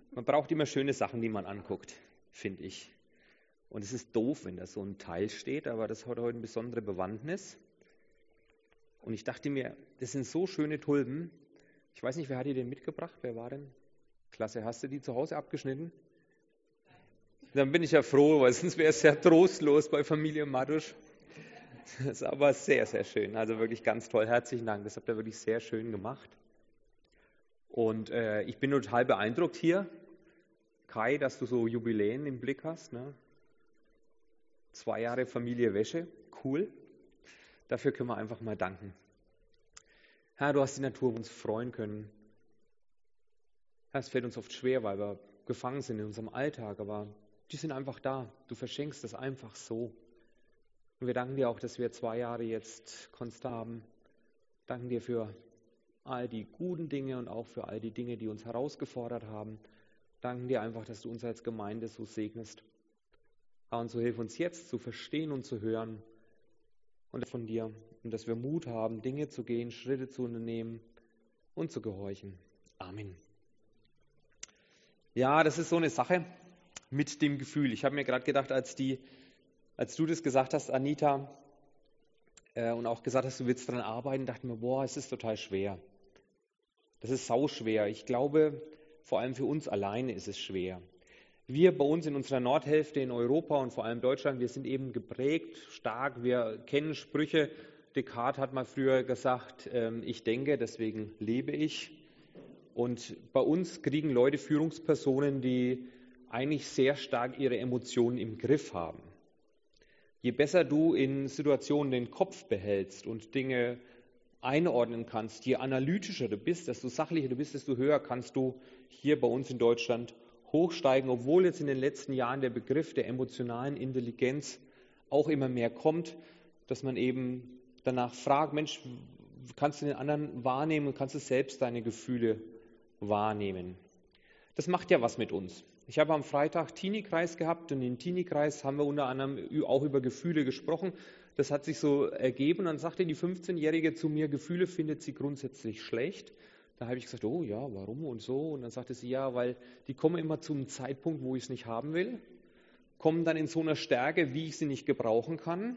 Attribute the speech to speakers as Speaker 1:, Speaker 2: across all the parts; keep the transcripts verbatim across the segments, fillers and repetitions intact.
Speaker 1: Man braucht immer schöne Sachen, die man anguckt, finde ich. Und es ist doof, wenn da so ein Teil steht, aber das hat heute eine besondere Bewandtnis. Und ich dachte mir, das sind so schöne Tulpen. Ich weiß nicht, wer hat die denn mitgebracht? Wer war denn? Klasse, hast du die zu Hause abgeschnitten? Dann bin ich ja froh, weil sonst wäre es sehr trostlos bei Familie Madusch. Das ist aber sehr, sehr schön. Also wirklich ganz toll. Herzlichen Dank. Das habt ihr wirklich sehr schön gemacht. Und äh, ich bin total beeindruckt hier, Kai, dass du so Jubiläen im Blick hast. Ne? Zwei Jahre Familie Wäsche. Cool. Dafür können wir einfach mal danken. Herr, du hast die Natur, wo wir uns freuen können. Herr, es fällt uns oft schwer, weil wir gefangen sind in unserem Alltag, aber die sind einfach da. Du verschenkst das einfach so. Und wir danken dir auch, dass wir zwei Jahre jetzt konstant haben. Danken dir für all die guten Dinge und auch für all die Dinge, die uns herausgefordert haben. Danken dir einfach, dass du uns als Gemeinde so segnest. Herr, und so hilf uns jetzt zu verstehen und zu hören und von dir. Und dass wir Mut haben, Dinge zu gehen, Schritte zu unternehmen und zu gehorchen. Amen. Ja, das ist so eine Sache mit dem Gefühl. Ich habe mir gerade gedacht, als, die, als du das gesagt hast, Anita, äh, und auch gesagt hast, du willst daran arbeiten, dachte ich mir, boah, es ist total schwer. Das ist sauschwer. Ich glaube, vor allem für uns alleine ist es schwer. Wir bei uns in unserer Nordhälfte in Europa und vor allem Deutschland, wir sind eben geprägt, stark, wir kennen Sprüche. Descartes hat mal früher gesagt, ähm, ich denke, deswegen lebe ich. Und bei uns kriegen Leute Führungspersonen, die eigentlich sehr stark ihre Emotionen im Griff haben. Je besser du in Situationen den Kopf behältst und Dinge einordnen kannst, je analytischer du bist, desto sachlicher du bist, desto höher kannst du hier bei uns in Deutschland hochsteigen, obwohl jetzt in den letzten Jahren der Begriff der emotionalen Intelligenz auch immer mehr kommt, dass man eben danach fragt, Mensch, kannst du den anderen wahrnehmen und kannst du selbst deine Gefühle wahrnehmen? Das macht ja was mit uns. Ich habe am Freitag Teenie-Kreis gehabt und im Teenie-Kreis haben wir unter anderem auch über Gefühle gesprochen. Das hat sich so ergeben und dann sagte die fünfzehnjährige zu mir, Gefühle findet sie grundsätzlich schlecht. Da habe ich gesagt, oh ja, warum und so? Und dann sagte sie, ja, weil die kommen immer zu einem Zeitpunkt, wo ich es nicht haben will, kommen dann in so einer Stärke, wie ich sie nicht gebrauchen kann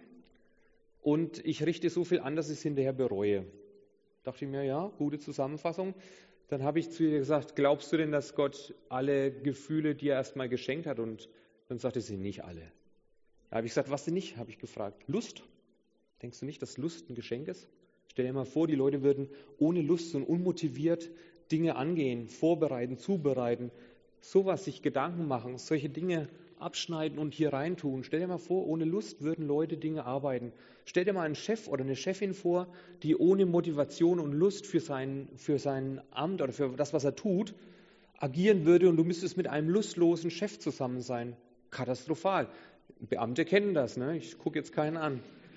Speaker 1: und ich richte so viel an, dass ich es hinterher bereue. Da dachte ich mir, ja, gute Zusammenfassung. Dann habe ich zu ihr gesagt, glaubst du denn, dass Gott alle Gefühle dir erstmal geschenkt hat? Und dann sagte sie, nicht alle. Da habe ich gesagt, was denn nicht? Habe ich gefragt, Lust? Denkst du nicht, dass Lust ein Geschenk ist? Stell dir mal vor, die Leute würden ohne Lust und unmotiviert Dinge angehen, vorbereiten, zubereiten, sowas, sich Gedanken machen, solche Dinge abschneiden und hier reintun. Stell dir mal vor, ohne Lust würden Leute Dinge arbeiten. Stell dir mal einen Chef oder eine Chefin vor, die ohne Motivation und Lust für sein, für sein Amt oder für das, was er tut, agieren würde und du müsstest mit einem lustlosen Chef zusammen sein. Katastrophal. Beamte kennen das, ne? Ich gucke jetzt keinen an.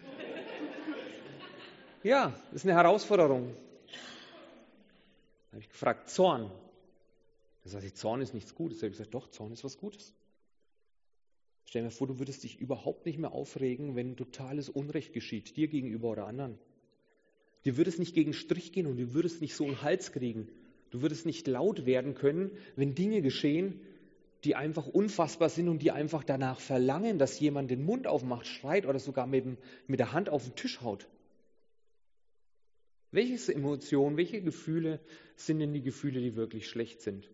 Speaker 1: Ja, das ist eine Herausforderung. Da habe ich gefragt, Zorn. Da sagte ich, Zorn ist nichts Gutes. Da habe ich gesagt, doch, Zorn ist was Gutes. Stell dir vor, du würdest dich überhaupt nicht mehr aufregen, wenn totales Unrecht geschieht, dir gegenüber oder anderen. Dir würde es nicht gegen Strich gehen und du würdest nicht so einen Hals kriegen. Du würdest nicht laut werden können, wenn Dinge geschehen, die einfach unfassbar sind und die einfach danach verlangen, dass jemand den Mund aufmacht, schreit oder sogar mit, dem, mit der Hand auf den Tisch haut. Welche Emotionen, welche Gefühle sind denn die Gefühle, die wirklich schlecht sind?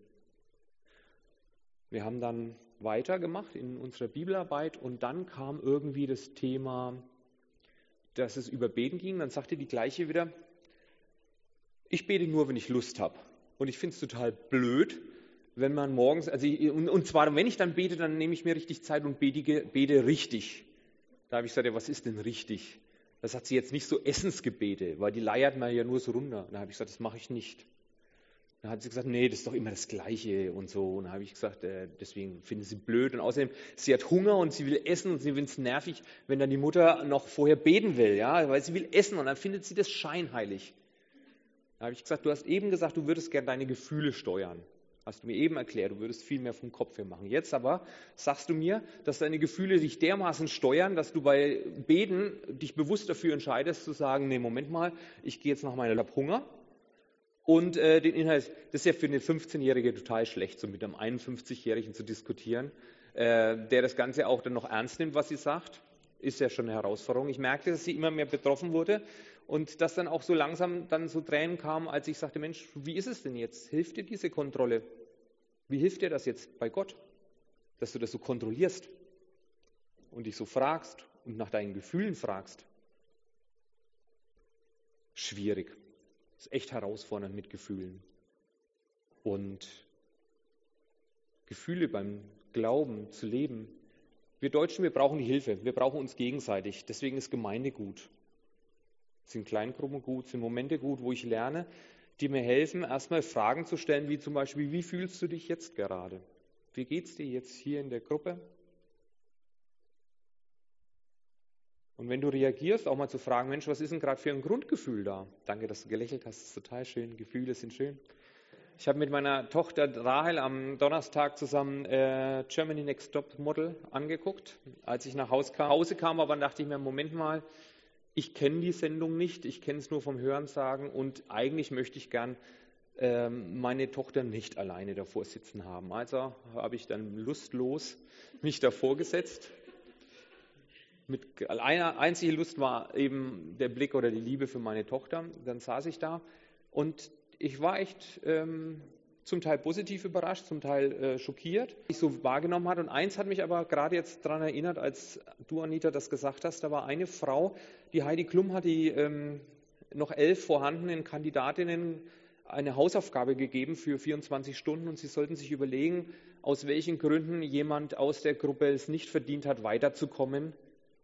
Speaker 1: Wir haben dann weitergemacht in unserer Bibelarbeit und dann kam irgendwie das Thema, dass es über Beten ging. Dann sagte die Gleiche wieder, ich bete nur, wenn ich Lust habe. Und ich finde es total blöd, wenn man morgens, also ich, und, und zwar, wenn ich dann bete, dann nehme ich mir richtig Zeit und bete, bete richtig. Da habe ich gesagt, ja, was ist denn richtig? Das hat sie jetzt nicht so Essensgebete, weil die leiert man ja nur so runter. Da habe ich gesagt, das mache ich nicht. Dann hat sie gesagt, nee, das ist doch immer das Gleiche und so. Und dann habe ich gesagt, äh, deswegen finde ich sie blöd. Und außerdem, sie hat Hunger und sie will essen und sie findet es nervig, wenn dann die Mutter noch vorher beten will, ja, weil sie will essen und dann findet sie das scheinheilig. Da habe ich gesagt, du hast eben gesagt, du würdest gerne deine Gefühle steuern. Hast du mir eben erklärt, du würdest viel mehr vom Kopf her machen. Jetzt aber sagst du mir, dass deine Gefühle dich dermaßen steuern, dass du bei Beten dich bewusst dafür entscheidest, zu sagen, nee, Moment mal, ich gehe jetzt nach meiner Hunger Und äh, den Inhalt, das ist ja für eine fünfzehnjährige total schlecht, so mit einem einundfünfzigjährigen zu diskutieren, äh, der das Ganze auch dann noch ernst nimmt, was sie sagt, ist ja schon eine Herausforderung. Ich merkte, dass sie immer mehr betroffen wurde und dass dann auch so langsam dann so Tränen kamen, als ich sagte, Mensch, wie ist es denn jetzt? Hilft dir diese Kontrolle? Wie hilft dir das jetzt bei Gott, dass du das so kontrollierst und dich so fragst und nach deinen Gefühlen fragst? Schwierig. Das ist echt herausfordernd mit Gefühlen. Und Gefühle beim Glauben zu leben. Wir Deutschen, wir brauchen die Hilfe. Wir brauchen uns gegenseitig. Deswegen ist Gemeinde gut. Sind Kleingruppen gut, sind Momente gut, wo ich lerne, die mir helfen, erstmal Fragen zu stellen, wie zum Beispiel, wie fühlst du dich jetzt gerade? Wie geht es dir jetzt hier in der Gruppe? Und wenn du reagierst, auch mal zu fragen, Mensch, was ist denn gerade für ein Grundgefühl da? Danke, dass du gelächelt hast, das ist total schön, Gefühle sind schön. Ich habe mit meiner Tochter Rahel am Donnerstag zusammen äh, Germany Next Top Model angeguckt. Als ich nach Hause kam, Hause kam, aber dachte ich mir, Moment mal, ich kenne die Sendung nicht, ich kenne es nur vom Hörensagen und eigentlich möchte ich gern äh, meine Tochter nicht alleine davor sitzen haben. Also habe ich dann lustlos mich davor gesetzt. Mit einer einzige Lust war eben der Blick oder die Liebe für meine Tochter. Dann saß ich da und ich war echt ähm, zum Teil positiv überrascht, zum Teil äh, schockiert, wie ich so wahrgenommen hat. Und eins hat mich aber gerade jetzt daran erinnert, als du, Anita, das gesagt hast. Da war eine Frau, die Heidi Klum hat die ähm, noch elf vorhandenen Kandidatinnen eine Hausaufgabe gegeben für vierundzwanzig Stunden und sie sollten sich überlegen, aus welchen Gründen jemand aus der Gruppe es nicht verdient hat, weiterzukommen.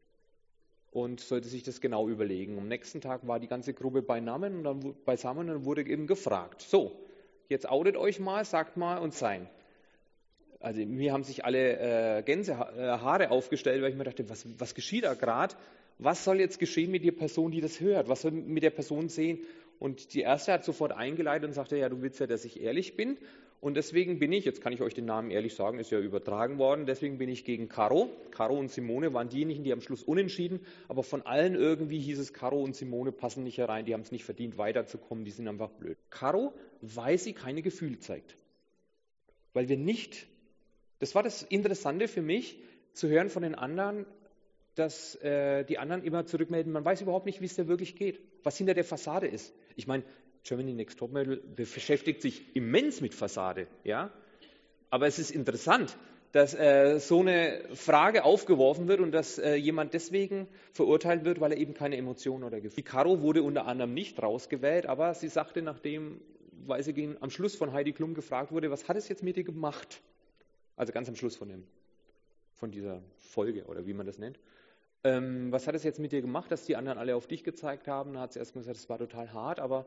Speaker 1: Und sollte sich das genau überlegen. Am nächsten Tag war die ganze Gruppe beisammen und dann, beisammen und dann wurde eben gefragt, so, jetzt outet euch mal, sagt mal und sein. Also mir haben sich alle äh, Gänsehaare aufgestellt, weil ich mir dachte, was, was geschieht da gerade? Was soll jetzt geschehen mit der Person, die das hört? Was soll mit der Person sehen? Und die erste hat sofort eingeleitet und sagte, ja, du willst ja, dass ich ehrlich bin. Und deswegen bin ich, jetzt kann ich euch den Namen ehrlich sagen, ist ja übertragen worden, deswegen bin ich gegen Caro. Caro und Simone waren diejenigen, die am Schluss unentschieden, aber von allen irgendwie hieß es, Caro und Simone passen nicht herein, die haben es nicht verdient, weiterzukommen, die sind einfach blöd. Caro, weil sie keine Gefühle zeigt. Weil wir nicht, das war das Interessante für mich, zu hören von den anderen, dass äh, die anderen immer zurückmelden, man weiß überhaupt nicht, wie es dir wirklich geht, was hinter der Fassade ist. Ich meine, Germany Next Top Model beschäftigt sich immens mit Fassade, ja. Aber es ist interessant, dass äh, so eine Frage aufgeworfen wird und dass äh, jemand deswegen verurteilt wird, weil er eben keine Emotionen oder Gefühle hat. Die Caro wurde unter anderem nicht rausgewählt, aber sie sagte, nachdem, weil sie gegen, am Schluss von Heidi Klum gefragt wurde, was hat es jetzt mit dir gemacht? Also ganz am Schluss von, dem, von dieser Folge oder wie man das nennt. Ähm, was hat es jetzt mit dir gemacht, dass die anderen alle auf dich gezeigt haben? Da hat sie erst mal gesagt, es war total hart, aber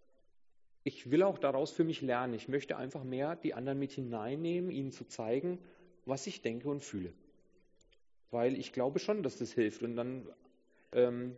Speaker 1: ich will auch daraus für mich lernen. Ich möchte einfach mehr die anderen mit hineinnehmen, ihnen zu zeigen, was ich denke und fühle. Weil ich glaube schon, dass das hilft. Und dann ähm,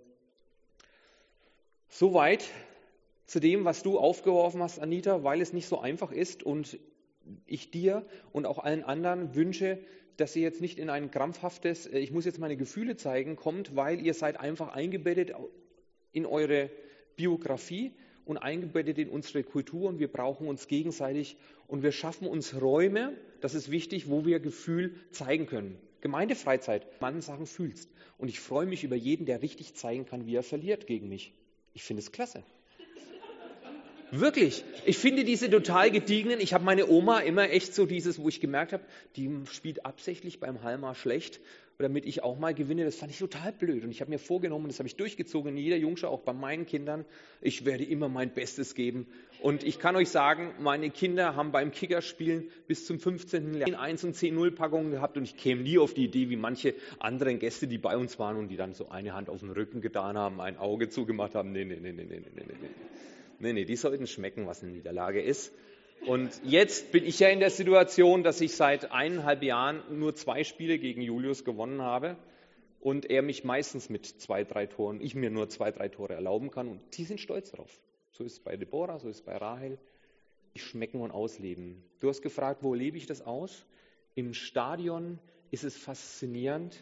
Speaker 1: soweit zu dem, was du aufgeworfen hast, Anita, weil es nicht so einfach ist und ich dir und auch allen anderen wünsche, dass ihr jetzt nicht in ein krampfhaftes, ich muss jetzt meine Gefühle zeigen, kommt, weil ihr seid einfach eingebettet in eure Biografie und eingebettet in unsere Kultur und wir brauchen uns gegenseitig und wir schaffen uns Räume, das ist wichtig, wo wir Gefühl zeigen können. Gemeindefreizeit, man Sachen fühlst. Und ich freue mich über jeden, der richtig zeigen kann, wie er verliert gegen mich. Ich finde es klasse. Wirklich. Ich finde diese total gediegenen, ich habe meine Oma immer echt so dieses, wo ich gemerkt habe, die spielt absichtlich beim Halmar schlecht, damit ich auch mal gewinne, das fand ich total blöd. Und ich habe mir vorgenommen, das habe ich durchgezogen, in jeder Jungschau, auch bei meinen Kindern, ich werde immer mein Bestes geben. Und ich kann euch sagen, meine Kinder haben beim Kickerspielen bis zum fünfzehnten Jahr eins und zehn null Packungen gehabt und ich käme nie auf die Idee, wie manche anderen Gäste, die bei uns waren und die dann so eine Hand auf den Rücken getan haben, ein Auge zugemacht haben. Nee, nee, nee, nee, nee, nee, nee. Nee, nee, die sollten schmecken, was eine Niederlage ist. Und jetzt bin ich ja in der Situation, dass ich seit eineinhalb Jahren nur zwei Spiele gegen Julius gewonnen habe und er mich meistens mit zwei, drei Toren, ich mir nur zwei, drei Tore erlauben kann und die sind stolz drauf. So ist es bei Deborah, so ist es bei Rahel. Die schmecken und ausleben. Du hast gefragt, wo lebe ich das aus? Im Stadion ist es faszinierend,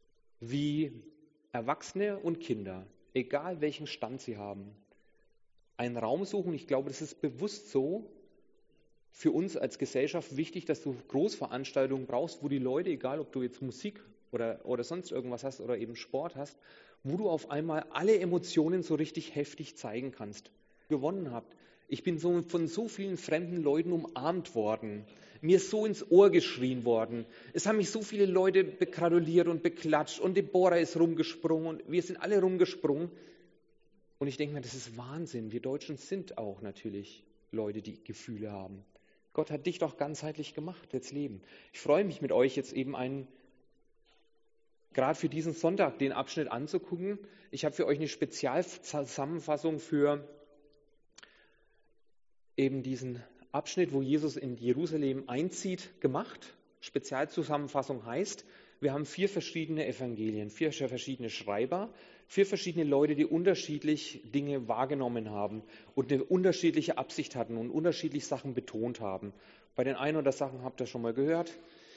Speaker 1: wie Erwachsene und Kinder, egal welchen Stand sie haben, einen Raum suchen. Ich glaube, das ist bewusst so für uns als Gesellschaft wichtig, dass du Großveranstaltungen brauchst, wo die Leute, egal ob du jetzt Musik oder, oder sonst irgendwas hast oder eben Sport hast, wo du auf einmal alle Emotionen so richtig heftig zeigen kannst. Gewonnen habt. Ich bin so von so vielen fremden Leuten umarmt worden. Mir ist so ins Ohr geschrien worden. Es haben mich so viele Leute begratuliert und beklatscht und Deborah ist rumgesprungen und wir sind alle rumgesprungen. Und ich denke mir, das ist Wahnsinn. Wir Deutschen sind auch natürlich Leute, die Gefühle haben. Gott hat dich doch ganzheitlich gemacht, jetzt Leben. Ich freue mich mit euch jetzt eben einen, gerade für diesen Sonntag, den Abschnitt anzugucken. Ich habe für euch eine Spezialzusammenfassung für eben diesen Abschnitt, wo Jesus in Jerusalem einzieht, gemacht. Spezialzusammenfassung heißt, wir haben vier verschiedene Evangelien, vier verschiedene Schreiber, vier verschiedene Leute, die unterschiedlich Dinge wahrgenommen haben und eine unterschiedliche Absicht hatten und unterschiedlich Sachen betont haben. Bei den einen oder Sachen habt ihr schon mal gehört.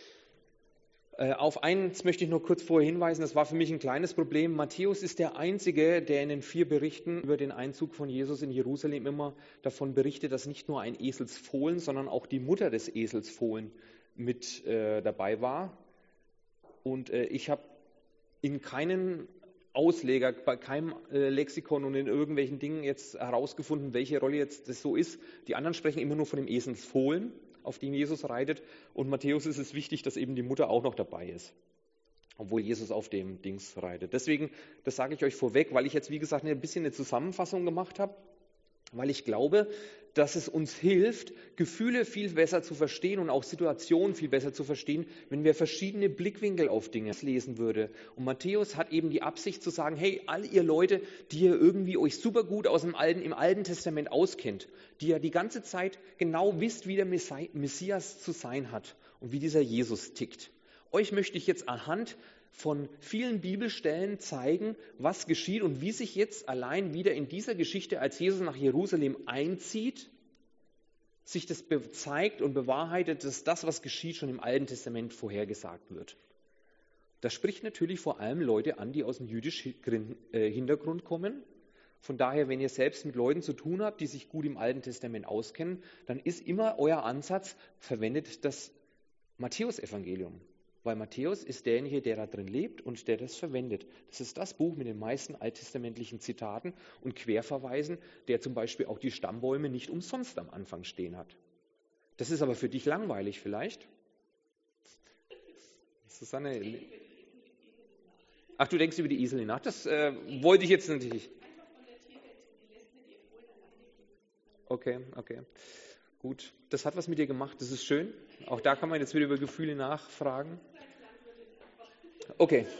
Speaker 1: Äh, auf eins möchte ich nur kurz vorher hinweisen, das war für mich ein kleines Problem. Matthäus ist der Einzige, der in den vier Berichten über den Einzug von Jesus in Jerusalem immer davon berichtet, dass nicht nur ein Eselsfohlen, sondern auch die Mutter des Eselsfohlen mit äh, dabei war. Und äh, ich habe in keinen Ausleger, bei keinem äh, Lexikon und in irgendwelchen Dingen jetzt herausgefunden, welche Rolle jetzt das so ist. Die anderen sprechen immer nur von dem Eselsfohlen, auf dem Jesus reitet. Und Matthäus ist es wichtig, dass eben die Mutter auch noch dabei ist, obwohl Jesus auf dem Dings reitet. Deswegen, das sage ich euch vorweg, weil ich jetzt, wie gesagt, ein bisschen eine Zusammenfassung gemacht habe, weil ich glaube, dass es uns hilft, Gefühle viel besser zu verstehen und auch Situationen viel besser zu verstehen, wenn wir verschiedene Blickwinkel auf Dinge lesen würde. Und Matthäus hat eben die Absicht zu sagen, hey, all ihr Leute, die ihr irgendwie euch super gut aus dem Alten, im Alten Testament auskennt, die ja die ganze Zeit genau wisst, wie der Messias zu sein hat und wie dieser Jesus tickt. Euch möchte ich jetzt anhand von vielen Bibelstellen zeigen, was geschieht und wie sich jetzt allein wieder in dieser Geschichte, als Jesus nach Jerusalem einzieht, sich das zeigt und bewahrheitet, dass das, was geschieht, schon im Alten Testament vorhergesagt wird. Das spricht natürlich vor allem Leute an, die aus dem jüdischen Hintergrund kommen. Von daher, wenn ihr selbst mit Leuten zu tun habt, die sich gut im Alten Testament auskennen, dann ist immer euer Ansatz, verwendet das Matthäusevangelium. Weil Matthäus ist derjenige, der da drin lebt und der das verwendet. Das ist das Buch mit den meisten alttestamentlichen Zitaten und Querverweisen, der zum Beispiel auch die Stammbäume nicht umsonst am Anfang stehen hat. Das ist aber für dich langweilig vielleicht. Susanne. Ach, du denkst über die Esel nach. Das äh, wollte ich jetzt natürlich. Okay, okay. Gut, das hat was mit dir gemacht, das ist schön. Auch da kann man jetzt wieder über Gefühle nachfragen. Okay.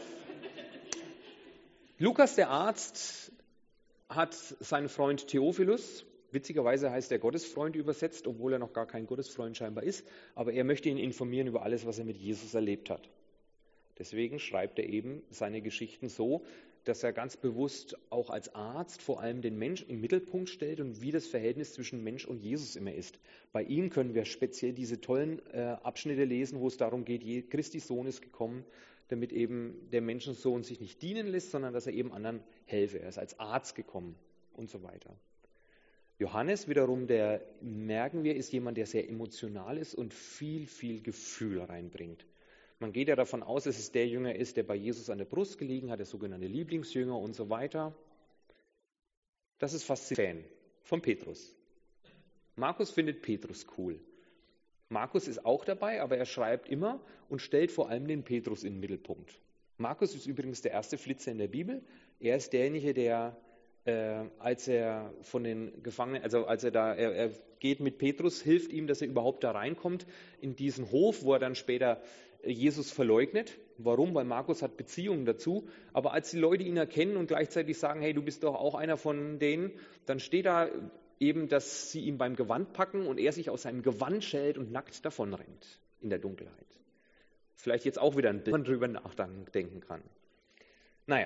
Speaker 1: Lukas, der Arzt, hat seinen Freund Theophilus, witzigerweise heißt er Gottesfreund übersetzt, obwohl er noch gar kein Gottesfreund scheinbar ist, aber er möchte ihn informieren über alles, was er mit Jesus erlebt hat. Deswegen schreibt er eben seine Geschichten so, dass er ganz bewusst auch als Arzt vor allem den Mensch im Mittelpunkt stellt und wie das Verhältnis zwischen Mensch und Jesus immer ist. Bei ihm können wir speziell diese tollen äh, Abschnitte lesen, wo es darum geht, Christi Sohn ist gekommen, damit eben der Menschensohn sich nicht dienen lässt, sondern dass er eben anderen helfe. Er ist als Arzt gekommen und so weiter. Johannes wiederum, der merken wir, ist jemand, der sehr emotional ist und viel, viel Gefühl reinbringt. Man geht ja davon aus, dass es der Jünger ist, der bei Jesus an der Brust gelegen hat, der sogenannte Lieblingsjünger und so weiter. Das ist fast Fan von Petrus. Markus findet Petrus cool. Markus ist auch dabei, aber er schreibt immer und stellt vor allem den Petrus in den Mittelpunkt. Markus ist übrigens der erste Flitzer in der Bibel. Er ist derjenige, der, äh, als er von den Gefangenen, also als er da, er, er geht mit Petrus, hilft ihm, dass er überhaupt da reinkommt in diesen Hof, wo er dann später Jesus verleugnet. Warum? Weil Markus hat Beziehungen dazu. Aber als die Leute ihn erkennen und gleichzeitig sagen, hey, du bist doch auch einer von denen, dann steht da eben, dass sie ihn beim Gewand packen und er sich aus seinem Gewand schält und nackt davonrennt in der Dunkelheit. Vielleicht jetzt auch wieder ein Bild, man drüber nachdenken kann. Naja.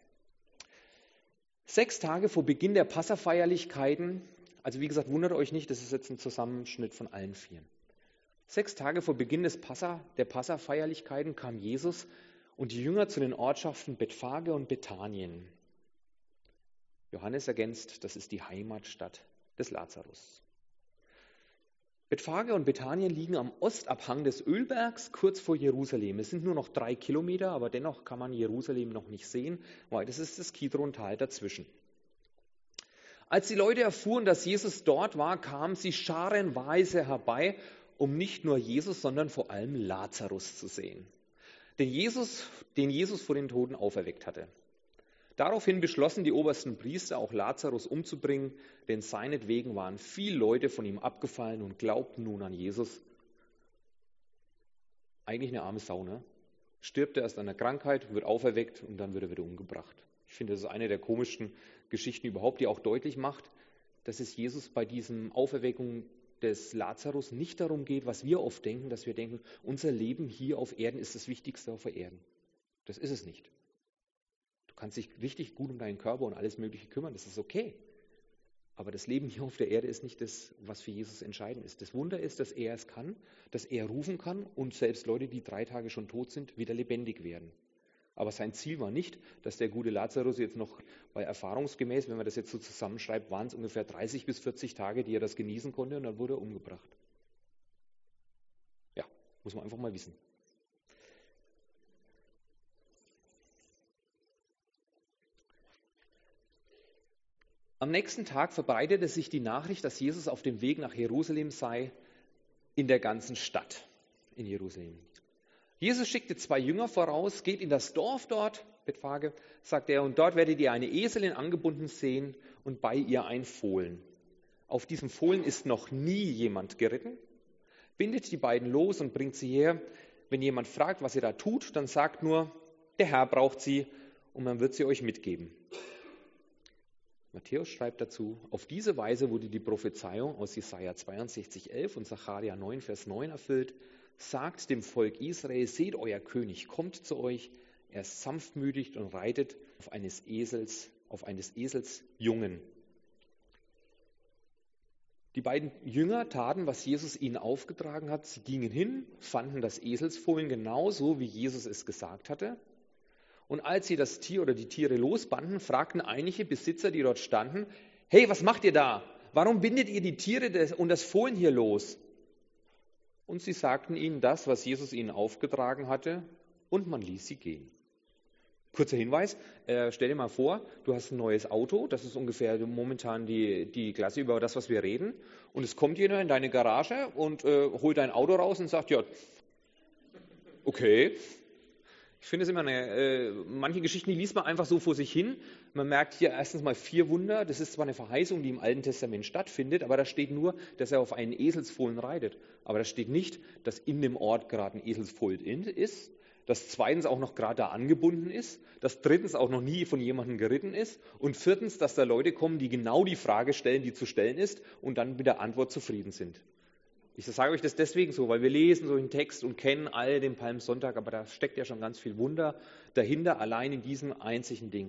Speaker 1: Sechs Tage vor Beginn der Passafeierlichkeiten, also wie gesagt, wundert euch nicht, das ist jetzt ein Zusammenschnitt von allen vier. Sechs Tage vor Beginn des Passa, der Passafeierlichkeiten kam Jesus und die Jünger zu den Ortschaften Bethphage und Bethanien. Johannes ergänzt, das ist die Heimatstadt des Lazarus. Bethphage und Bethanien liegen am Ostabhang des Ölbergs, kurz vor Jerusalem. Es sind nur noch drei Kilometer, aber dennoch kann man Jerusalem noch nicht sehen, weil das ist das Kidron-Tal dazwischen. Als die Leute erfuhren, dass Jesus dort war, kamen sie scharenweise herbei, um nicht nur Jesus, sondern vor allem Lazarus zu sehen, den Jesus, den Jesus vor den Toten auferweckt hatte. Daraufhin beschlossen die obersten Priester, auch Lazarus umzubringen, denn seinetwegen waren viele Leute von ihm abgefallen und glaubten nun an Jesus. Eigentlich eine arme Sau, ne? Stirbt er erst an einer Krankheit, wird auferweckt und dann wird er wieder umgebracht. Ich finde, das ist eine der komischsten Geschichten überhaupt, die auch deutlich macht, dass es Jesus bei diesem Auferweckung des Lazarus nicht darum geht, was wir oft denken, dass wir denken, unser Leben hier auf Erden ist das Wichtigste auf Erden. Das ist es nicht. Du kannst dich richtig gut um deinen Körper und alles Mögliche kümmern, das ist okay. Aber das Leben hier auf der Erde ist nicht das, was für Jesus entscheidend ist. Das Wunder ist, dass er es kann, dass er rufen kann und selbst Leute, die drei Tage schon tot sind, wieder lebendig werden. Aber sein Ziel war nicht, dass der gute Lazarus jetzt noch, weil erfahrungsgemäß, wenn man das jetzt so zusammenschreibt, waren es ungefähr dreißig bis vierzig Tage, die er das genießen konnte und dann wurde er umgebracht. Ja, muss man einfach mal wissen. Am nächsten Tag verbreitete sich die Nachricht, dass Jesus auf dem Weg nach Jerusalem sei, in der ganzen Stadt in Jerusalem. Jesus schickte zwei Jünger voraus, geht in das Dorf dort, Bethphage, sagt er, und dort werdet ihr eine Eselin angebunden sehen und bei ihr ein Fohlen. Auf diesem Fohlen ist noch nie jemand geritten. Bindet die beiden los und bringt sie her. Wenn jemand fragt, was ihr da tut, dann sagt nur, der Herr braucht sie und man wird sie euch mitgeben. Matthäus schreibt dazu, auf diese Weise wurde die Prophezeiung aus Jesaja zweiundsechzig, elf und Sacharja neun, Vers neun erfüllt. Sagt dem Volk Israel, seht, euer König kommt zu euch, er ist sanftmütig und reitet auf eines Esels, auf eines Esels Jungen. Die beiden Jünger taten, was Jesus ihnen aufgetragen hat. Sie gingen hin, fanden das Eselsfohlen genauso, wie Jesus es gesagt hatte. Und als sie das Tier oder die Tiere losbanden, fragten einige Besitzer, die dort standen, hey, was macht ihr da? Warum bindet ihr die Tiere und das Fohlen hier los? Und sie sagten ihnen das, was Jesus ihnen aufgetragen hatte, und man ließ sie gehen. Kurzer Hinweis, äh, stell dir mal vor, du hast ein neues Auto, das ist ungefähr momentan die, die Klasse über das, was wir reden, und es kommt jemand in deine Garage und äh, holt dein Auto raus und sagt, ja, okay. Ich finde es immer eine, äh, manche Geschichten, die liest man einfach so vor sich hin. Man merkt hier erstens mal vier Wunder. Das ist zwar eine Verheißung, die im Alten Testament stattfindet, aber da steht nur, dass er auf einen Eselsfohlen reitet. Aber da steht nicht, dass in dem Ort gerade ein Eselsfohlen ist, dass zweitens auch noch gerade da angebunden ist, dass drittens auch noch nie von jemandem geritten ist und viertens, dass da Leute kommen, die genau die Frage stellen, die zu stellen ist und dann mit der Antwort zufrieden sind. Ich sage euch das deswegen so, weil wir lesen so einen Text und kennen alle den Palmsonntag, aber da steckt ja schon ganz viel Wunder dahinter, allein in diesem einzigen Ding.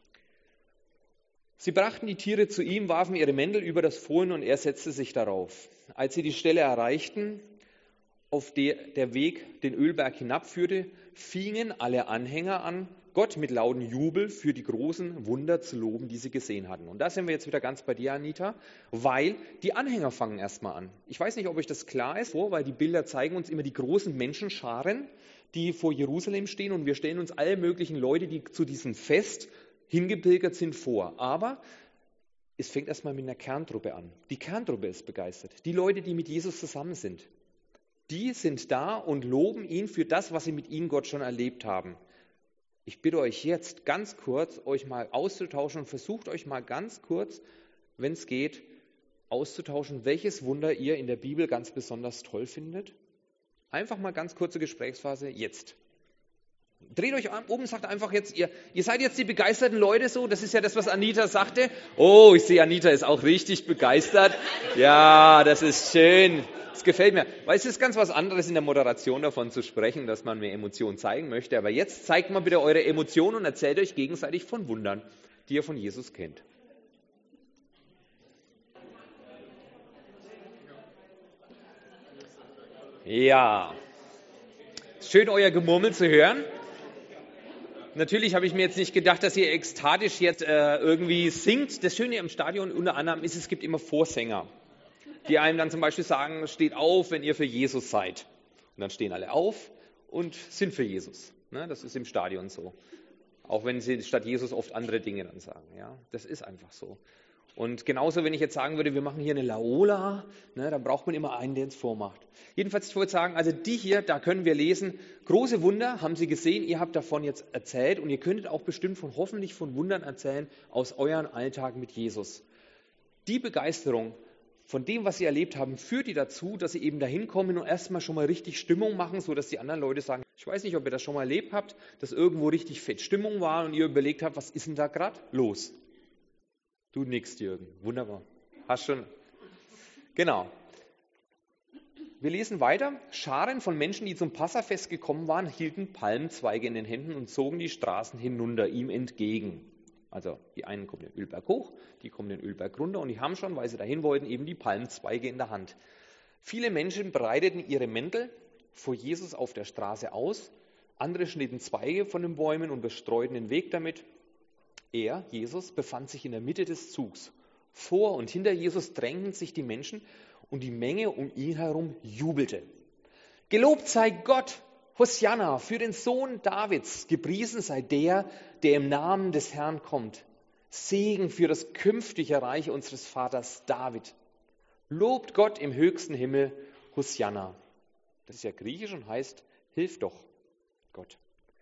Speaker 1: Sie brachten die Tiere zu ihm, warfen ihre Mäntel über das Fohlen und er setzte sich darauf. Als sie die Stelle erreichten, auf der der Weg den Ölberg hinabführte, fingen alle Anhänger an, Gott mit lauten Jubel für die großen Wunder zu loben, die sie gesehen hatten. Und da sind wir jetzt wieder ganz bei dir, Anita, weil die Anhänger fangen erstmal an. Ich weiß nicht, ob euch das klar ist, weil die Bilder zeigen uns immer die großen Menschenscharen, die vor Jerusalem stehen, und wir stellen uns alle möglichen Leute, die zu diesem Fest hingepilgert sind, vor. Aber es fängt erstmal mit einer Kerntruppe an. Die Kerntruppe ist begeistert. Die Leute, die mit Jesus zusammen sind, die sind da und loben ihn für das, was sie mit ihm Gott schon erlebt haben. Ich bitte euch jetzt ganz kurz, euch mal auszutauschen und versucht euch mal ganz kurz, wenn es geht, auszutauschen, welches Wunder ihr in der Bibel ganz besonders toll findet. Einfach mal ganz kurze Gesprächsphase, jetzt. Dreht euch um und sagt einfach jetzt, ihr, ihr seid jetzt die begeisterten Leute so, das ist ja das, was Anita sagte. Oh, ich sehe, Anita ist auch richtig begeistert. Ja, das ist schön. Das gefällt mir. Weil es ist ganz was anderes in der Moderation davon zu sprechen, dass man mehr Emotionen zeigen möchte. Aber jetzt zeigt mal bitte eure Emotionen und erzählt euch gegenseitig von Wundern, die ihr von Jesus kennt. Ja. Schön, euer Gemurmel zu hören. natürlich habe ich mir jetzt nicht gedacht, dass ihr ekstatisch jetzt äh, irgendwie singt. Das Schöne im Stadion unter anderem ist, es gibt immer Vorsänger, die einem dann zum Beispiel sagen, steht auf, wenn ihr für Jesus seid. Und dann stehen alle auf und sind für Jesus. Ne? Das ist im Stadion so. Auch wenn sie statt Jesus oft andere Dinge dann sagen. Ja? Das ist einfach so. Und genauso, wenn ich jetzt sagen würde, wir machen hier eine Laola, ne, dann braucht man immer einen, der es vormacht. Jedenfalls, ich wollte sagen, also die hier, da können wir lesen, große Wunder haben Sie gesehen, ihr habt davon jetzt erzählt und ihr könntet auch bestimmt von, hoffentlich von Wundern erzählen aus euren Alltag mit Jesus. Die Begeisterung von dem, was sie erlebt haben, führt die dazu, dass sie eben dahin kommen und erstmal schon mal richtig Stimmung machen, sodass die anderen Leute sagen, ich weiß nicht, ob ihr das schon mal erlebt habt, dass irgendwo richtig fett Stimmung war und ihr überlegt habt, was ist denn da gerade los? Du nix, Jürgen. Wunderbar. Hast schon. Genau. Wir lesen weiter. Scharen von Menschen, die zum Passafest gekommen waren, hielten Palmzweige in den Händen und zogen die Straßen hinunter ihm entgegen. Also die einen kommen den Ölberg hoch, die kommen den Ölberg runter und die haben schon, weil sie dahin wollten, eben die Palmzweige in der Hand. Viele Menschen breiteten ihre Mäntel vor Jesus auf der Straße aus. Andere schnitten Zweige von den Bäumen und bestreuten den Weg damit. Er, Jesus, befand sich in der Mitte des Zugs. Vor und hinter Jesus drängten sich die Menschen und die Menge um ihn herum jubelte. Gelobt sei Gott, Hosianna, für den Sohn Davids. Gepriesen sei der, der im Namen des Herrn kommt. Segen für das künftige Reich unseres Vaters David. Lobt Gott im höchsten Himmel, Hosianna. Das ist ja griechisch und heißt, hilf doch Gott.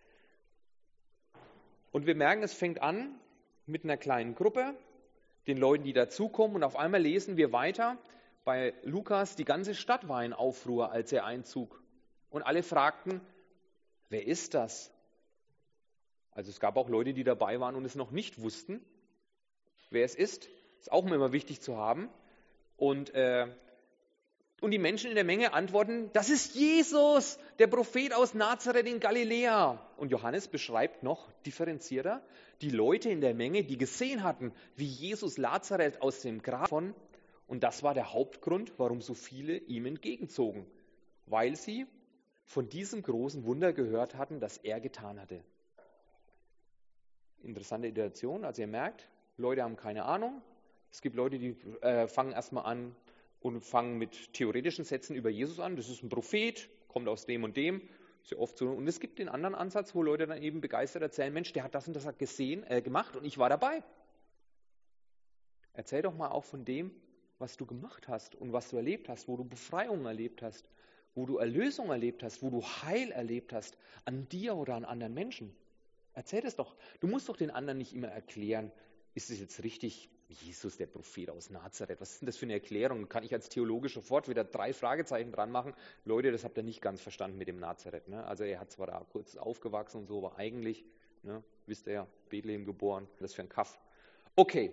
Speaker 1: Und wir merken, es fängt an mit einer kleinen Gruppe, den Leuten, die dazukommen. Und auf einmal lesen wir weiter bei Lukas, die ganze Stadt war in Aufruhr, als er einzog. Und alle fragten, wer ist das? Also es gab auch Leute, die dabei waren und es noch nicht wussten, wer es ist. Ist auch immer wichtig zu haben. Und äh, Und die Menschen in der Menge antworten, das ist Jesus, der Prophet aus Nazareth in Galiläa. Und Johannes beschreibt noch differenzierter die Leute in der Menge, die gesehen hatten, wie Jesus Lazareth aus dem Grab von. Und das war der Hauptgrund, warum so viele ihm entgegenzogen, weil sie von diesem großen Wunder gehört hatten, das er getan hatte. Interessante Iteration, also ihr merkt, Leute haben keine Ahnung. Es gibt Leute, die äh, fangen erstmal an, und fangen mit theoretischen Sätzen über Jesus an. Das ist ein Prophet, kommt aus dem und dem. Ist ja oft so. Und es gibt den anderen Ansatz, wo Leute dann eben begeistert erzählen, Mensch, der hat das und das gesehen, äh, gemacht und ich war dabei. Erzähl doch mal auch von dem, was du gemacht hast und was du erlebt hast, wo du Befreiung erlebt hast, wo du Erlösung erlebt hast, wo du Heil erlebt hast, an dir oder an anderen Menschen. Erzähl das doch. Du musst doch den anderen nicht immer erklären, ist es jetzt richtig, Jesus, der Prophet aus Nazareth, was ist denn das für eine Erklärung? Kann ich als Theologe sofort wieder drei Fragezeichen dran machen? Leute, das habt ihr nicht ganz verstanden mit dem Nazareth. Ne? Also er hat zwar da kurz aufgewachsen und so, aber eigentlich, ne, wisst ihr ja, Bethlehem geboren, das für ein Kaff. Okay,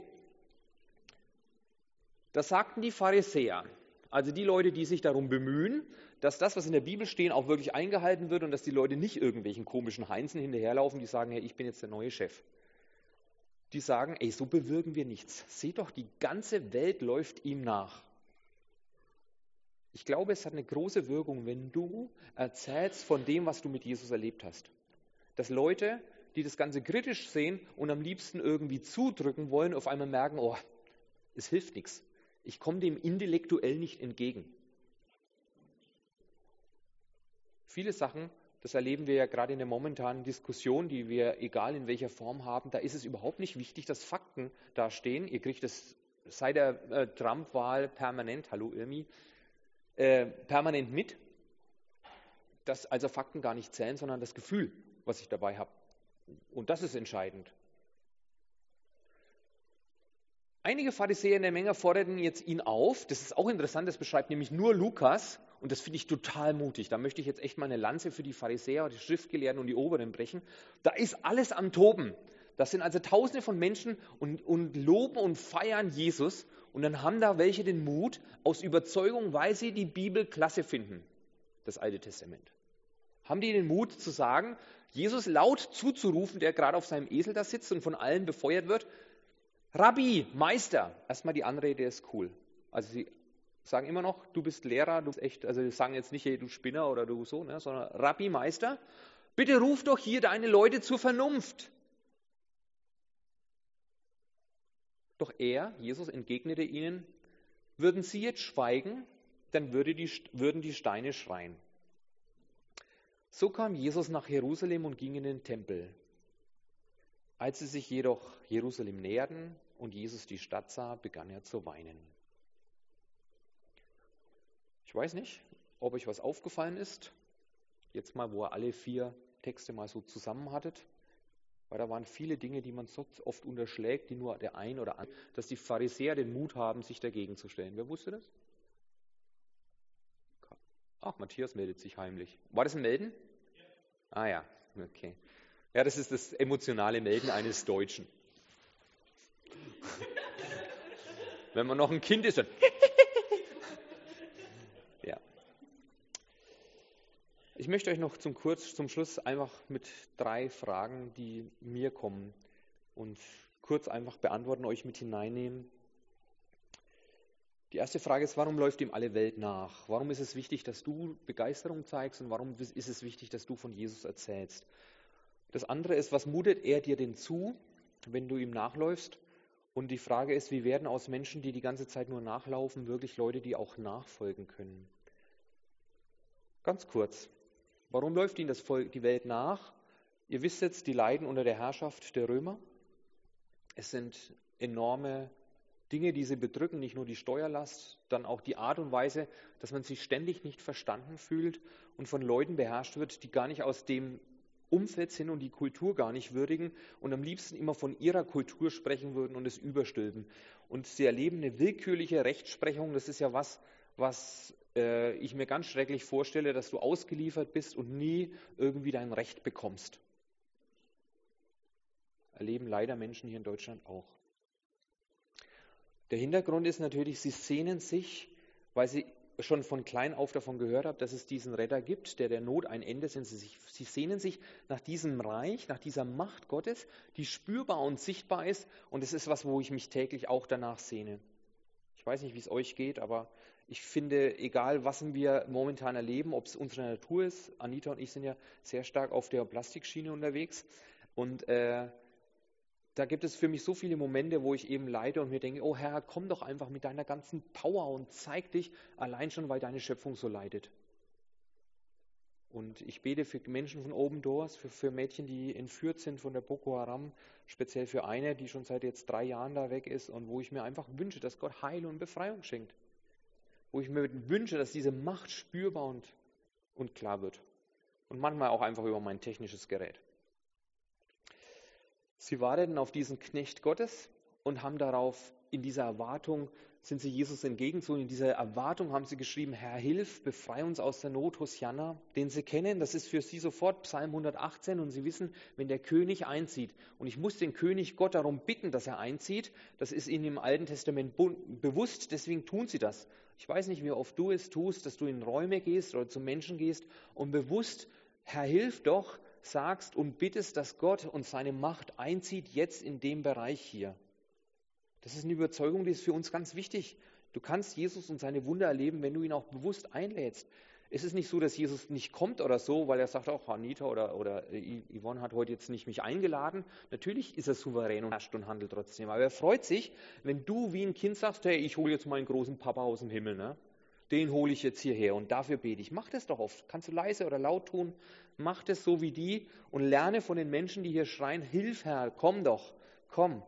Speaker 1: das sagten die Pharisäer, also die Leute, die sich darum bemühen, dass das, was in der Bibel steht, auch wirklich eingehalten wird und dass die Leute nicht irgendwelchen komischen Heinzen hinterherlaufen, die sagen, hey, ich bin jetzt der neue Chef. Die sagen, ey, so bewirken wir nichts. Seht doch, die ganze Welt läuft ihm nach. Ich glaube, es hat eine große Wirkung, wenn du erzählst von dem, was du mit Jesus erlebt hast. Dass Leute, die das Ganze kritisch sehen und am liebsten irgendwie zudrücken wollen, auf einmal merken, oh, es hilft nichts. Ich komme dem intellektuell nicht entgegen. Viele Sachen, das erleben wir ja gerade in der momentanen Diskussion, die wir, egal in welcher Form haben, da ist es überhaupt nicht wichtig, dass Fakten da stehen. Ihr kriegt das seit der äh, Trump-Wahl permanent, hallo Irmi, äh, permanent mit, dass also Fakten gar nicht zählen, sondern das Gefühl, was ich dabei habe. Und das ist entscheidend. Einige Pharisäer in der Menge forderten jetzt ihn auf, das ist auch interessant, das beschreibt nämlich nur Lukas und das finde ich total mutig. Da möchte ich jetzt echt mal eine Lanze für die Pharisäer, die Schriftgelehrten und die Oberen brechen. Da ist alles am Toben. Das sind also Tausende von Menschen und, und loben und feiern Jesus und dann haben da welche den Mut aus Überzeugung, weil sie die Bibel klasse finden, das Alte Testament. Haben die den Mut zu sagen, Jesus laut zuzurufen, der gerade auf seinem Esel da sitzt und von allen befeuert wird, Rabbi, Meister. Erstmal die Anrede ist cool. Also sie sagen immer noch, du bist Lehrer, du bist echt, also sie sagen jetzt nicht, hey, du Spinner oder du so, ne, sondern Rabbi, Meister. Bitte ruf doch hier deine Leute zur Vernunft. Doch er, Jesus, entgegnete ihnen, würden sie jetzt schweigen, dann würde die, würden die Steine schreien. So kam Jesus nach Jerusalem und ging in den Tempel. Als sie sich jedoch Jerusalem näherten und Jesus die Stadt sah, begann er zu weinen. Ich weiß nicht, ob euch was aufgefallen ist, jetzt mal, wo ihr alle vier Texte mal so zusammen hattet, weil da waren viele Dinge, die man so oft unterschlägt, die nur der ein oder andere, dass die Pharisäer den Mut haben, sich dagegen zu stellen. Wer wusste das? Ach, Matthias meldet sich heimlich. War das ein Melden? Ja. Ah ja, okay. Ja, das ist das emotionale Melden eines Deutschen. Wenn man noch ein Kind ist, dann ja. Ich möchte euch noch zum, kurz, zum Schluss einfach mit drei Fragen, die mir kommen, und kurz einfach beantworten, euch mit hineinnehmen. Die erste Frage ist, warum läuft ihm alle Welt nach? Warum ist es wichtig, dass du Begeisterung zeigst und warum ist es wichtig, dass du von Jesus erzählst? Das andere ist, was mutet er dir denn zu, wenn du ihm nachläufst? Und die Frage ist, wie werden aus Menschen, die die ganze Zeit nur nachlaufen, wirklich Leute, die auch nachfolgen können? Ganz kurz, warum läuft ihnen das Volk, die Welt nach? Ihr wisst jetzt, die leiden unter der Herrschaft der Römer. Es sind enorme Dinge, die sie bedrücken, nicht nur die Steuerlast, dann auch die Art und Weise, dass man sich ständig nicht verstanden fühlt und von Leuten beherrscht wird, die gar nicht aus dem Umfeld sind und die Kultur gar nicht würdigen und am liebsten immer von ihrer Kultur sprechen würden und es überstülpen. Und sie erleben eine willkürliche Rechtsprechung. Das ist ja was, was äh, ich mir ganz schrecklich vorstelle, dass du ausgeliefert bist und nie irgendwie dein Recht bekommst. Erleben leider Menschen hier in Deutschland auch. Der Hintergrund ist natürlich, sie sehnen sich, weil sie schon von klein auf davon gehört haben, dass es diesen Retter gibt, der der Not ein Ende setzt. Sie, sie sehnen sich nach diesem Reich, nach dieser Macht Gottes, die spürbar und sichtbar ist. Und es ist was, wo ich mich täglich auch danach sehne. Ich weiß nicht, wie es euch geht, aber ich finde, egal was wir momentan erleben, ob es unsere Natur ist, Anita und ich sind ja sehr stark auf der Plastikschiene unterwegs. Und äh, da gibt es für mich so viele Momente, wo ich eben leide und mir denke, oh Herr, komm doch einfach mit deiner ganzen Power und zeig dich, allein schon, weil deine Schöpfung so leidet. Und ich bete für Menschen von Open Doors, für, für Mädchen, die entführt sind von der Boko Haram, speziell für eine, die schon seit jetzt drei Jahren da weg ist und wo ich mir einfach wünsche, dass Gott Heil und Befreiung schenkt. Wo ich mir wünsche, dass diese Macht spürbar und, und klar wird. Und manchmal auch einfach über mein technisches Gerät. Sie warteten auf diesen Knecht Gottes und haben darauf, in dieser Erwartung, sind sie Jesus entgegengezogen. In dieser Erwartung haben sie geschrieben, Herr, hilf, befreie uns aus der Not, Hosianna. Den sie kennen, das ist für sie sofort Psalm hundertachtzehn und sie wissen, wenn der König einzieht. Und ich muss den König Gott darum bitten, dass er einzieht. Das ist ihnen im Alten Testament bewusst, deswegen tun sie das. Ich weiß nicht, wie oft du es tust, dass du in Räume gehst oder zu Menschen gehst und bewusst, Herr, hilf doch, sagst und bittest, dass Gott und seine Macht einzieht, jetzt in dem Bereich hier. Das ist eine Überzeugung, die ist für uns ganz wichtig. Du kannst Jesus und seine Wunder erleben, wenn du ihn auch bewusst einlädst. Es ist nicht so, dass Jesus nicht kommt oder so, weil er sagt, auch Anita oder, oder Yvonne hat heute jetzt nicht mich eingeladen. Natürlich ist er souverän und herrscht und handelt trotzdem. Aber er freut sich, wenn du wie ein Kind sagst, hey, ich hole jetzt meinen großen Papa aus dem Himmel, ne? Den hole ich jetzt hierher und dafür bete ich. Mach das doch oft. Kannst du leise oder laut tun. Mach das so wie die und lerne von den Menschen, die hier schreien, hilf Herr, komm doch, komm.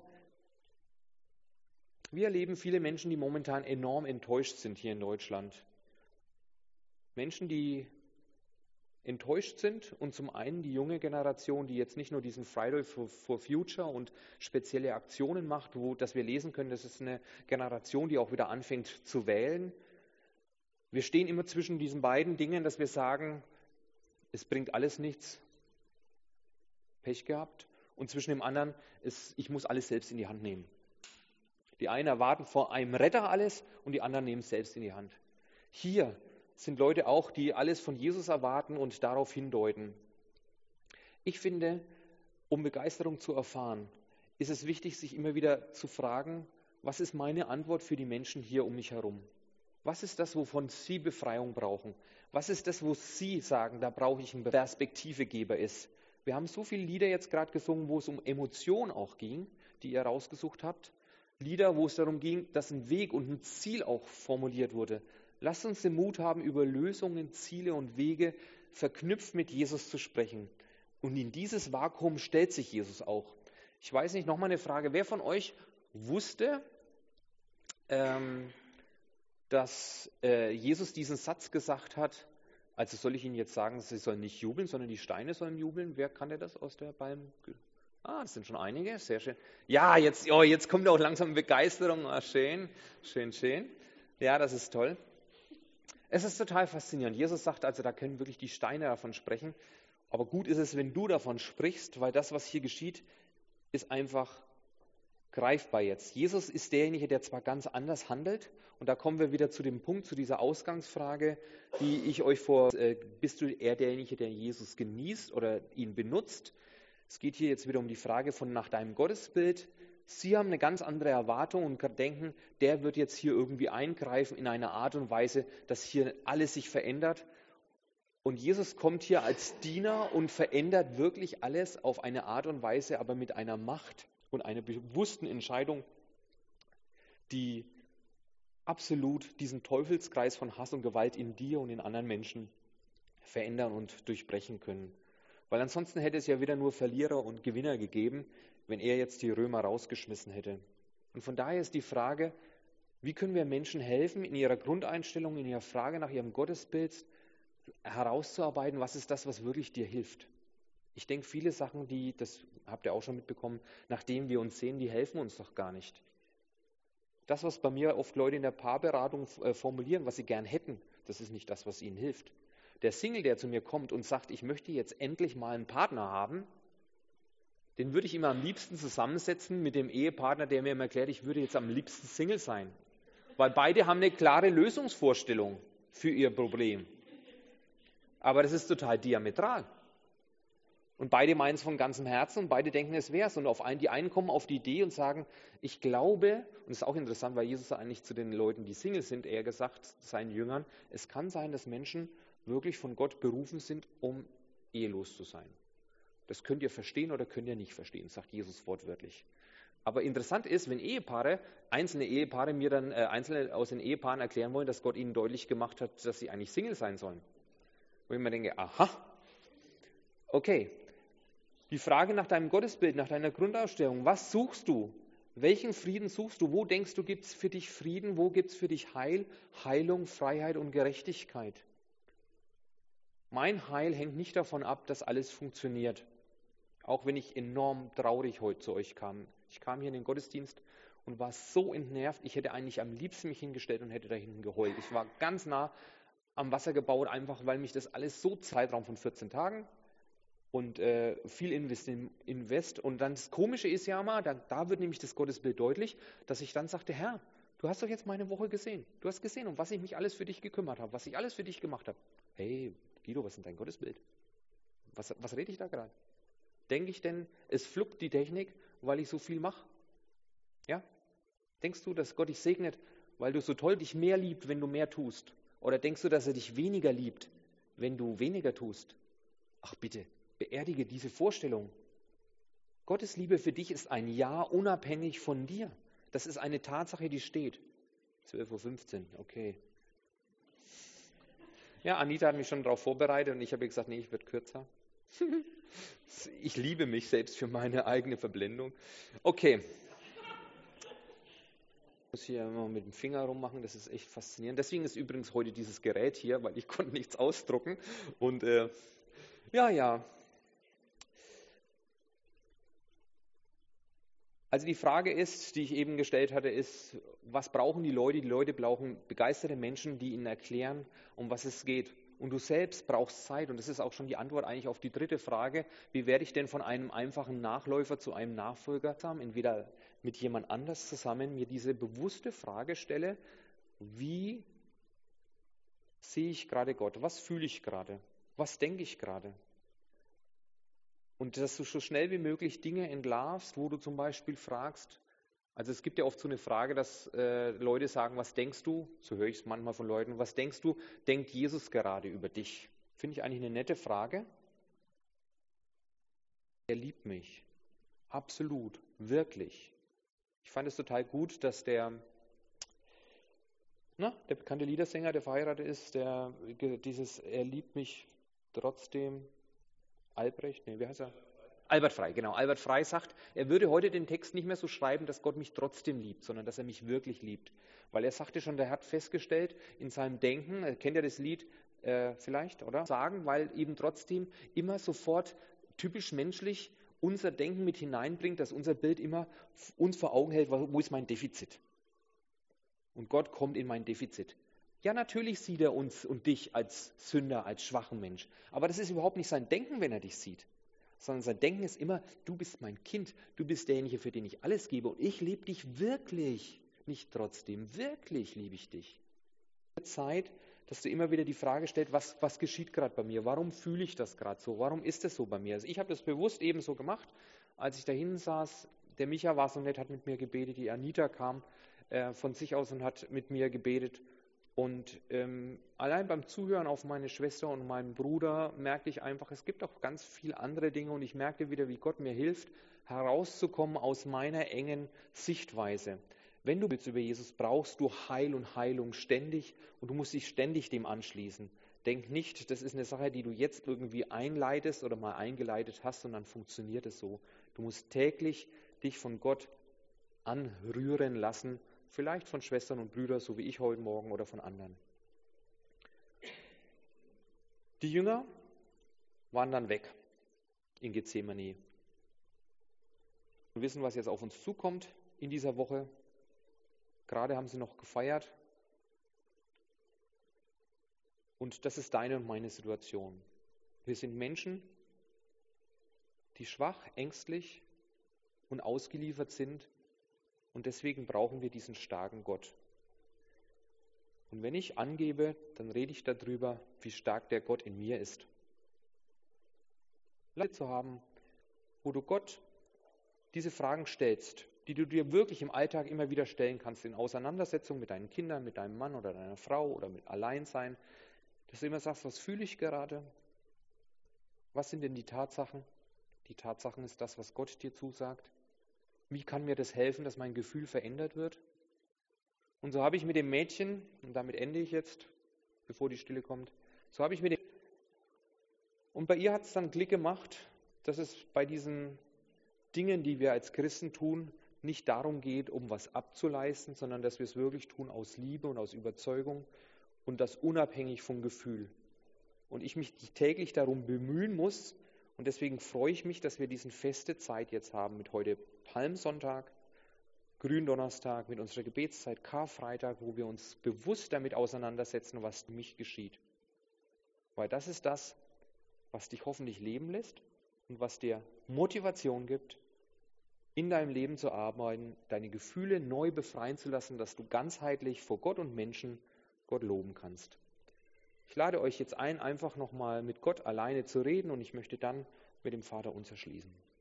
Speaker 1: Wir erleben viele Menschen, die momentan enorm enttäuscht sind hier in Deutschland. Menschen, die enttäuscht sind und zum einen die junge Generation, die jetzt nicht nur diesen Friday for, for Future und spezielle Aktionen macht, wo dass wir lesen können, das ist eine Generation, die auch wieder anfängt zu wählen. Wir stehen immer zwischen diesen beiden Dingen, dass wir sagen, es bringt alles nichts, Pech gehabt. Und zwischen dem anderen ist, ich muss alles selbst in die Hand nehmen. Die einen erwarten vor einem Retter alles und die anderen nehmen es selbst in die Hand. Hier sind Leute auch, die alles von Jesus erwarten und darauf hindeuten. Ich finde, um Begeisterung zu erfahren, ist es wichtig, sich immer wieder zu fragen, was ist meine Antwort für die Menschen hier um mich herum? Was ist das, wovon sie Befreiung brauchen? Was ist das, wo Sie sagen, da brauche ich einen Perspektivegeber ist? Wir haben so viele Lieder jetzt gerade gesungen, wo es um Emotionen auch ging, die ihr rausgesucht habt. Lieder, wo es darum ging, dass ein Weg und ein Ziel auch formuliert wurde. Lasst uns den Mut haben, über Lösungen, Ziele und Wege verknüpft mit Jesus zu sprechen. Und in dieses Vakuum stellt sich Jesus auch. Ich weiß nicht, nochmal eine Frage. Wer von euch wusste, ähm, dass äh, Jesus diesen Satz gesagt hat? Also soll ich Ihnen jetzt sagen, Sie sollen nicht jubeln, sondern die Steine sollen jubeln? Wer kannte das aus der Palm? Ah, das sind schon einige, sehr schön. Ja, jetzt, oh, jetzt kommt auch langsam Begeisterung. Ah, schön, schön, schön. Ja, das ist toll. Es ist total faszinierend. Jesus sagt also, da können wirklich die Steine davon sprechen. Aber gut ist es, wenn du davon sprichst, weil das, was hier geschieht, ist einfach greifbar jetzt. Jesus ist derjenige, der zwar ganz anders handelt, und da kommen wir wieder zu dem Punkt, zu dieser Ausgangsfrage, die ich euch vor, äh, bist du eher derjenige, der Jesus genießt oder ihn benutzt? Es geht hier jetzt wieder um die Frage von nach deinem Gottesbild. Sie haben eine ganz andere Erwartung und denken, der wird jetzt hier irgendwie eingreifen in eine Art und Weise, dass hier alles sich verändert. Und Jesus kommt hier als Diener und verändert wirklich alles auf eine Art und Weise, aber mit einer Macht und einer bewussten Entscheidung, die absolut diesen Teufelskreis von Hass und Gewalt in dir und in anderen Menschen verändern und durchbrechen können. Weil ansonsten hätte es ja wieder nur Verlierer und Gewinner gegeben, wenn er jetzt die Römer rausgeschmissen hätte. Und von daher ist die Frage, wie können wir Menschen helfen, in ihrer Grundeinstellung, in ihrer Frage nach ihrem Gottesbild herauszuarbeiten, was ist das, was wirklich dir hilft. Ich denke, viele Sachen, die, das habt ihr auch schon mitbekommen, nachdem wir uns sehen, die helfen uns doch gar nicht. Das, was bei mir oft Leute in der Paarberatung äh, formulieren, was sie gern hätten, das ist nicht das, was ihnen hilft. Der Single, der zu mir kommt und sagt, ich möchte jetzt endlich mal einen Partner haben, den würde ich immer am liebsten zusammensetzen mit dem Ehepartner, der mir immer erklärt, ich würde jetzt am liebsten Single sein. Weil beide haben eine klare Lösungsvorstellung für ihr Problem. Aber das ist total diametral. Und beide meinen es von ganzem Herzen und beide denken, es wäre es. Und auf einen, die einen kommen auf die Idee und sagen, ich glaube, und das ist auch interessant, weil Jesus eigentlich zu den Leuten, die Single sind, eher gesagt, seinen Jüngern, es kann sein, dass Menschen wirklich von Gott berufen sind, um ehelos zu sein. Das könnt ihr verstehen oder könnt ihr nicht verstehen, sagt Jesus wortwörtlich. Aber interessant ist, wenn Ehepaare, einzelne Ehepaare mir dann, äh, einzelne aus den Ehepaaren erklären wollen, dass Gott ihnen deutlich gemacht hat, dass sie eigentlich Single sein sollen. Wo ich mir denke, aha, okay. Die Frage nach deinem Gottesbild, nach deiner Grundausstellung, was suchst du? Welchen Frieden suchst du? Wo denkst du, gibt es für dich Frieden? Wo gibt es für dich Heil, Heilung, Freiheit und Gerechtigkeit? Mein Heil hängt nicht davon ab, dass alles funktioniert. Auch wenn ich enorm traurig heute zu euch kam. Ich kam hier in den Gottesdienst und war so entnervt, ich hätte eigentlich am liebsten mich hingestellt und hätte da hinten geheult. Ich war ganz nah am Wasser gebaut, einfach weil mich das alles so Zeitraum von vierzehn Tagen und äh, viel Invest, Invest. Und dann das Komische ist ja mal, da, da wird nämlich das Gottesbild deutlich, dass ich dann sagte, Herr, du hast doch jetzt meine Woche gesehen. Du hast gesehen, um was ich mich alles für dich gekümmert habe, was ich alles für dich gemacht habe. Hey, Guido, was ist denn dein Gottesbild? Was, was rede ich da gerade? Denke ich denn, es fluckt die Technik, weil ich so viel mache? Ja? Denkst du, dass Gott dich segnet, weil du so toll dich mehr liebt, wenn du mehr tust? Oder denkst du, dass er dich weniger liebt, wenn du weniger tust? Ach bitte, beerdige diese Vorstellung. Gottes Liebe für dich ist ein Ja unabhängig von dir. Das ist eine Tatsache, die steht. zwölf Uhr fünfzehn, okay. Ja, Anita hat mich schon darauf vorbereitet und ich habe gesagt, nee, ich werde kürzer. Ich liebe mich selbst für meine eigene Verblendung. Okay. Ich muss hier immer mit dem Finger rummachen, das ist echt faszinierend. Deswegen ist übrigens heute dieses Gerät hier, weil ich konnte nichts ausdrucken. Und äh, ja, ja. Also die Frage ist, die ich eben gestellt hatte, ist, was brauchen die Leute? Die Leute brauchen begeisterte Menschen, die ihnen erklären, um was es geht. Und du selbst brauchst Zeit. Und das ist auch schon die Antwort eigentlich auf die dritte Frage. Wie werde ich denn von einem einfachen Nachläufer zu einem Nachfolger zusammen? Entweder mit jemand anders zusammen mir diese bewusste Frage stelle, wie sehe ich gerade Gott? Was fühle ich gerade? Was denke ich gerade? Und dass du so schnell wie möglich Dinge entlarvst, wo du zum Beispiel fragst, Also es gibt ja oft so eine Frage, dass äh, Leute sagen, was denkst du? So höre ich es manchmal von Leuten. Was denkst du, denkt Jesus gerade über dich? Finde ich eigentlich eine nette Frage. Er liebt mich. Absolut. Wirklich. Ich fand es total gut, dass der, na, der bekannte Liedersänger, der verheiratet ist, der dieses Er liebt mich trotzdem, Albrecht, nee, wie heißt er? Albert Frey, genau. Albert Frey sagt, er würde heute den Text nicht mehr so schreiben, dass Gott mich trotzdem liebt, sondern dass er mich wirklich liebt. Weil er sagte schon, der hat festgestellt in seinem Denken, er kennt ja das Lied äh, vielleicht, oder? Sagen, weil eben trotzdem immer sofort typisch menschlich unser Denken mit hineinbringt, dass unser Bild immer uns vor Augen hält, wo ist mein Defizit? Und Gott kommt in mein Defizit. Ja, natürlich sieht er uns und dich als Sünder, als schwachen Mensch. Aber das ist überhaupt nicht sein Denken, wenn er dich sieht. Sondern sein Denken ist immer, du bist mein Kind, du bist derjenige, für den ich alles gebe. Und ich liebe dich wirklich, nicht trotzdem, wirklich liebe ich dich. Zeit, dass du immer wieder die Frage stellst, was, was geschieht gerade bei mir? Warum fühle ich das gerade so? Warum ist das so bei mir? Also ich habe das bewusst eben so gemacht, als ich da hinten saß. Der Micha war so nett, hat mit mir gebetet. Die Anita kam äh, von sich aus und hat mit mir gebetet. Und ähm, allein beim Zuhören auf meine Schwester und meinen Bruder merkte ich einfach, es gibt auch ganz viele andere Dinge und ich merkte wieder, wie Gott mir hilft, herauszukommen aus meiner engen Sichtweise. Wenn du willst über Jesus, brauchst du Heil und Heilung ständig und du musst dich ständig dem anschließen. Denk nicht, das ist eine Sache, die du jetzt irgendwie einleitest oder mal eingeleitet hast und dann funktioniert es so. Du musst täglich dich von Gott anrühren lassen, vielleicht von Schwestern und Brüdern, so wie ich heute Morgen oder von anderen. Die Jünger waren dann weg in Gethsemane. Wir wissen, was jetzt auf uns zukommt in dieser Woche. Gerade haben sie noch gefeiert. Und das ist deine und meine Situation. Wir sind Menschen, die schwach, ängstlich und ausgeliefert sind. Und deswegen brauchen wir diesen starken Gott. Und wenn ich angebe, dann rede ich darüber, wie stark der Gott in mir ist. Leute zu haben, wo du Gott diese Fragen stellst, die du dir wirklich im Alltag immer wieder stellen kannst, in Auseinandersetzung mit deinen Kindern, mit deinem Mann oder deiner Frau oder mit Alleinsein, dass du immer sagst, was fühle ich gerade? Was sind denn die Tatsachen? Die Tatsachen ist das, was Gott dir zusagt. Wie kann mir das helfen, dass mein Gefühl verändert wird? Und so habe ich mit dem Mädchen, und damit ende ich jetzt, bevor die Stille kommt, so habe ich mit dem und bei ihr hat es dann Klick gemacht, dass es bei diesen Dingen, die wir als Christen tun, nicht darum geht, um was abzuleisten, sondern dass wir es wirklich tun aus Liebe und aus Überzeugung und das unabhängig vom Gefühl. Und ich mich täglich darum bemühen muss, und deswegen freue ich mich, dass wir diese feste Zeit jetzt haben mit heute Palmsonntag, Gründonnerstag, mit unserer Gebetszeit, Karfreitag, wo wir uns bewusst damit auseinandersetzen, was für mich geschieht. Weil das ist das, was dich hoffentlich leben lässt und was dir Motivation gibt, in deinem Leben zu arbeiten, deine Gefühle neu befreien zu lassen, dass du ganzheitlich vor Gott und Menschen Gott loben kannst. Ich lade euch jetzt ein, einfach nochmal mit Gott alleine zu reden und ich möchte dann mit dem Vater unser schließen.